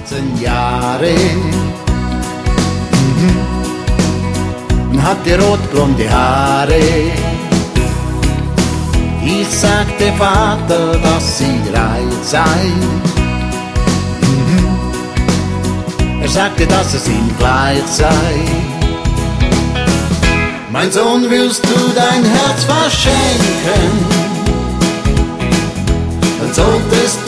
18 Jahre. Und hatte rotblonde Haare. Ich sagte Vater, dass sie reich sei. Er sagte, dass es ihm gleich sei. Mein Sohn, willst du dein Herz verschenken? Dann solltest